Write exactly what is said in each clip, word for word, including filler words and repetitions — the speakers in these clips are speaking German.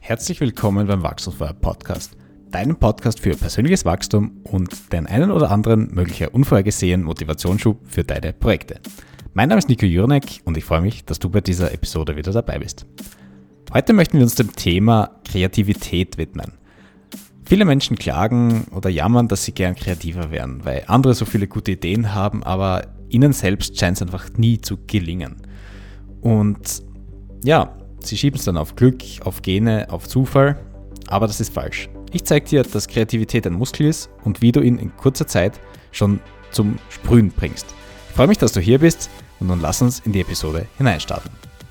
Herzlich willkommen beim Wachstumsfeuer Podcast, deinem Podcast für persönliches Wachstum und den einen oder anderen möglicher unvorhergesehenen Motivationsschub für deine Projekte. Mein Name ist Nico Jurnek und ich freue mich, dass du bei dieser Episode wieder dabei bist. Heute möchten wir uns dem Thema Kreativität widmen. Viele Menschen klagen oder jammern, dass sie gern kreativer wären, weil andere so viele gute Ideen haben, aber ihnen selbst scheint es einfach nie zu gelingen. Und ja, sie schieben es dann auf Glück, auf Gene, auf Zufall, aber das ist falsch. Ich zeige dir, dass Kreativität ein Muskel ist und wie du ihn in kurzer Zeit schon zum Sprühen bringst. Ich freue mich, dass du hier bist und nun lass uns in die Episode hineinstarten.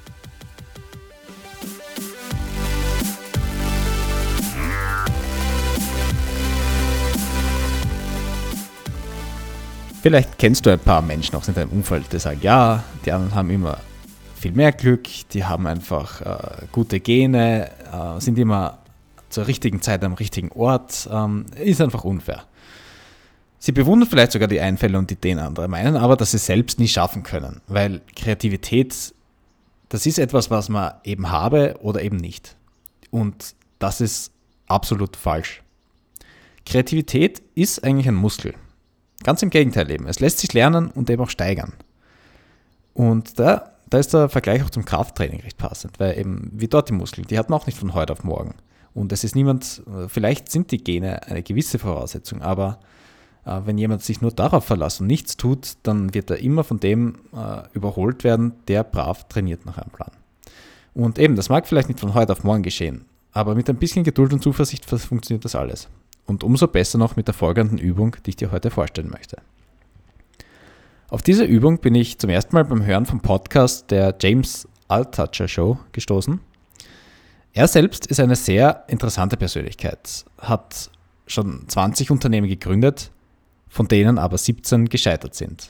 Vielleicht kennst du ein paar Menschen auch in deinem Umfeld, die sagen, ja, die anderen haben immer viel mehr Glück, die haben einfach äh, gute Gene, äh, sind immer zur richtigen Zeit am richtigen Ort, ähm, ist einfach unfair. Sie bewundern vielleicht sogar die Einfälle und Ideen anderer, meinen aber, dass sie selbst nie schaffen können, weil Kreativität, das ist etwas, was man eben habe oder eben nicht. Und das ist absolut falsch. Kreativität ist eigentlich ein Muskel. Ganz im Gegenteil eben. Es lässt sich lernen und eben auch steigern. Und da, da ist der Vergleich auch zum Krafttraining recht passend, weil eben wie dort die Muskeln, die hat man auch nicht von heute auf morgen. Und es ist niemand, vielleicht sind die Gene eine gewisse Voraussetzung, aber äh, wenn jemand sich nur darauf verlässt und nichts tut, dann wird er immer von dem äh, überholt werden, der brav trainiert nach einem Plan. Und eben, das mag vielleicht nicht von heute auf morgen geschehen, aber mit ein bisschen Geduld und Zuversicht funktioniert das alles. Und umso besser noch mit der folgenden Übung, die ich dir heute vorstellen möchte. Auf diese Übung bin ich zum ersten Mal beim Hören vom Podcast der James Altucher Show gestoßen. Er selbst ist eine sehr interessante Persönlichkeit, hat schon zwanzig Unternehmen gegründet, von denen aber siebzehn gescheitert sind.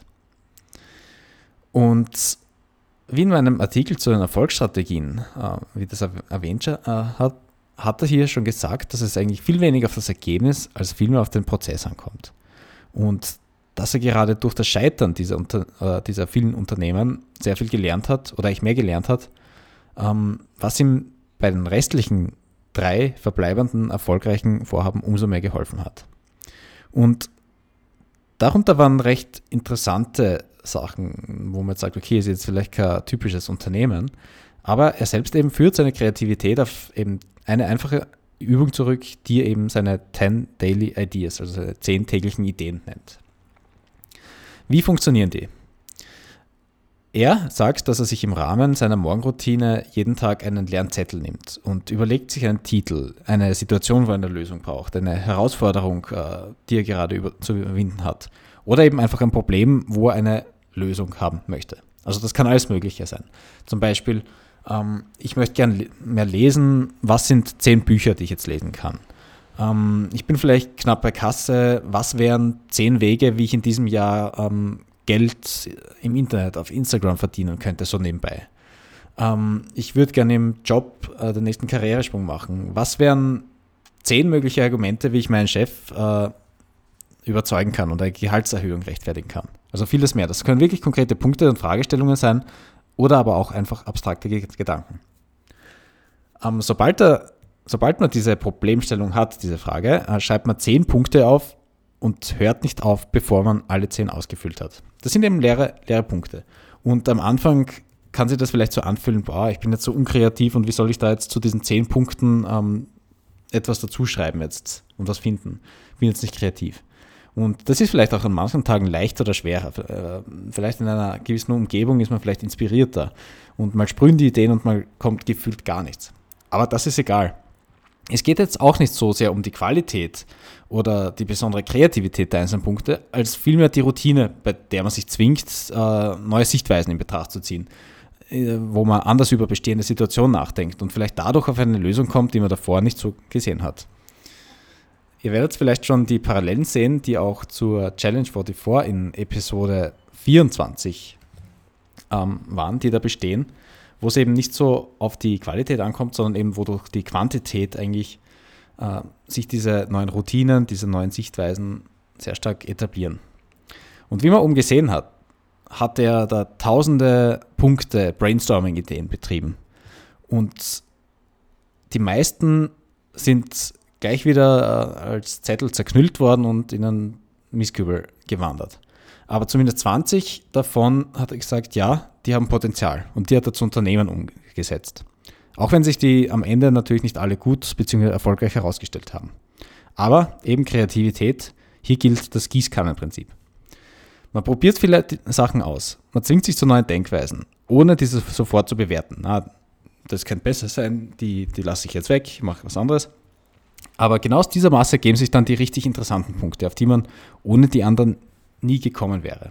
Und wie in meinem Artikel zu den Erfolgsstrategien, äh, wie das erwähnt äh, hat, hat er hier schon gesagt, dass es eigentlich viel weniger auf das Ergebnis als vielmehr auf den Prozess ankommt. Und dass er gerade durch das Scheitern dieser, äh, dieser vielen Unternehmen sehr viel gelernt hat, oder eigentlich mehr gelernt hat, ähm, was ihm bei den restlichen drei verbleibenden erfolgreichen Vorhaben umso mehr geholfen hat. Und darunter waren recht interessante Sachen, wo man jetzt sagt, okay, ist jetzt vielleicht kein typisches Unternehmen, aber er selbst eben führt seine Kreativität auf eben eine einfache Übung zurück, die er eben seine zehn Daily Ideas, also seine zehn täglichen Ideen nennt. Wie funktionieren die? Er sagt, dass er sich im Rahmen seiner Morgenroutine jeden Tag einen leeren Zettel nimmt und überlegt sich einen Titel, eine Situation, wo er eine Lösung braucht, eine Herausforderung, die er gerade über, zu überwinden hat oder eben einfach ein Problem, wo er eine Lösung haben möchte. Also das kann alles Mögliche sein. Zum Beispiel, ähm, ich möchte gerne mehr lesen, was sind zehn Bücher, die ich jetzt lesen kann? Ähm, ich bin vielleicht knapp bei Kasse, was wären zehn Wege, wie ich in diesem Jahr ähm, Geld im Internet, auf Instagram verdienen könnte, so nebenbei. Ähm, ich würde gerne im Job äh, den nächsten Karrieresprung machen. Was wären zehn mögliche Argumente, wie ich meinen Chef äh, überzeugen kann und eine Gehaltserhöhung rechtfertigen kann? Also vieles mehr. Das können wirklich konkrete Punkte und Fragestellungen sein oder aber auch einfach abstrakte Gedanken. Ähm, sobald, er, sobald man diese Problemstellung hat, diese Frage, äh, schreibt man zehn Punkte auf und hört nicht auf, bevor man alle zehn ausgefüllt hat. Das sind eben leere, leere Punkte. Und am Anfang kann sich das vielleicht so anfühlen, boah, ich bin jetzt so unkreativ und wie soll ich da jetzt zu diesen zehn Punkten ähm, etwas dazuschreiben jetzt und was finden? Ich bin jetzt nicht kreativ. Und das ist vielleicht auch an manchen Tagen leichter oder schwerer. Vielleicht in einer gewissen Umgebung ist man vielleicht inspirierter und mal sprühen die Ideen und mal kommt gefühlt gar nichts. Aber das ist egal. Es geht jetzt auch nicht so sehr um die Qualität oder die besondere Kreativität der einzelnen Punkte, als vielmehr die Routine, bei der man sich zwingt, neue Sichtweisen in Betracht zu ziehen, wo man anders über bestehende Situationen nachdenkt und vielleicht dadurch auf eine Lösung kommt, die man davor nicht so gesehen hat. Ihr werdet vielleicht schon die Parallelen sehen, die auch zur Challenge vierundvierzig in Episode vierundzwanzig ähm, waren, die da bestehen, wo es eben nicht so auf die Qualität ankommt, sondern eben wodurch die Quantität eigentlich äh, sich diese neuen Routinen, diese neuen Sichtweisen sehr stark etablieren. Und wie man oben gesehen hat, hat er da tausende Punkte Brainstorming-Ideen betrieben. Und die meisten sind gleich wieder äh, als Zettel zerknüllt worden und in einen Mistkübel gewandert. Aber zumindest zwanzig davon hat er gesagt, ja, die haben Potenzial und die hat er zu Unternehmen umgesetzt. Auch wenn sich die am Ende natürlich nicht alle gut bzw. erfolgreich herausgestellt haben. Aber eben Kreativität, hier gilt das Gießkannenprinzip. Man probiert viele Sachen aus, man zwingt sich zu neuen Denkweisen, ohne diese sofort zu bewerten. Na, das könnte besser sein, die, die lasse ich jetzt weg, ich mache was anderes. Aber genau aus dieser Masse ergeben sich dann die richtig interessanten Punkte, auf die man ohne die anderen nie gekommen wäre.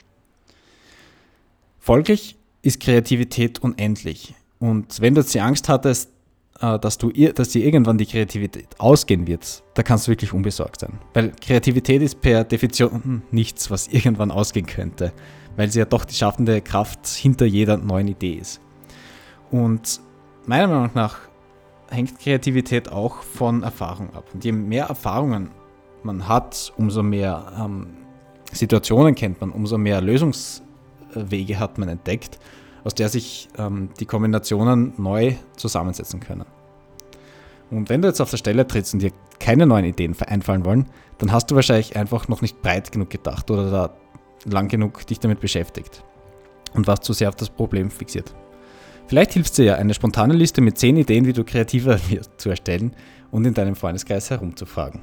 Folglich ist Kreativität unendlich. Und wenn du jetzt die Angst hattest, dass, du, dass dir irgendwann die Kreativität ausgehen wird, da kannst du wirklich unbesorgt sein. Weil Kreativität ist per Definition nichts, was irgendwann ausgehen könnte, weil sie ja doch die schaffende Kraft hinter jeder neuen Idee ist. Und meiner Meinung nach hängt Kreativität auch von Erfahrung ab. Und je mehr Erfahrungen man hat, umso mehr ähm, Situationen kennt man, umso mehr Lösungswege hat man entdeckt, aus der sich ähm, die Kombinationen neu zusammensetzen können. Und wenn du jetzt auf der Stelle trittst und dir keine neuen Ideen einfallen wollen, dann hast du wahrscheinlich einfach noch nicht breit genug gedacht oder da lang genug dich damit beschäftigt und warst zu sehr auf das Problem fixiert. Vielleicht hilft es dir ja, eine spontane Liste mit zehn Ideen, wie du kreativer wirst, zu erstellen und in deinem Freundeskreis herumzufragen.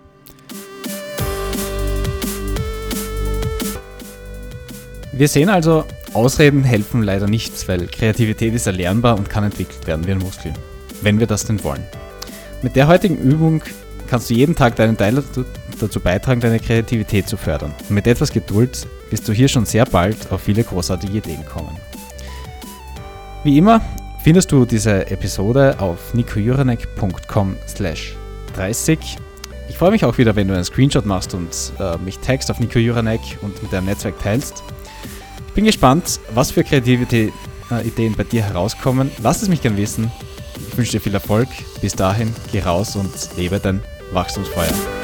Wir sehen also, Ausreden helfen leider nichts, weil Kreativität ist erlernbar und kann entwickelt werden wie ein Muskel, wenn wir das denn wollen. Mit der heutigen Übung kannst du jeden Tag deinen Teil dazu beitragen, deine Kreativität zu fördern. Und mit etwas Geduld wirst du hier schon sehr bald auf viele großartige Ideen kommen. Wie immer findest du diese Episode auf nikojuranek punkt com slash dreißig. Ich freue mich auch wieder, wenn du einen Screenshot machst und äh, mich tagst auf nikojuranek und mit deinem Netzwerk teilst. Ich bin gespannt, was für kreative äh, Ideen bei dir herauskommen. Lass es mich gern wissen. Ich wünsche dir viel Erfolg. Bis dahin, geh raus und lebe dein Wachstumsfeuer.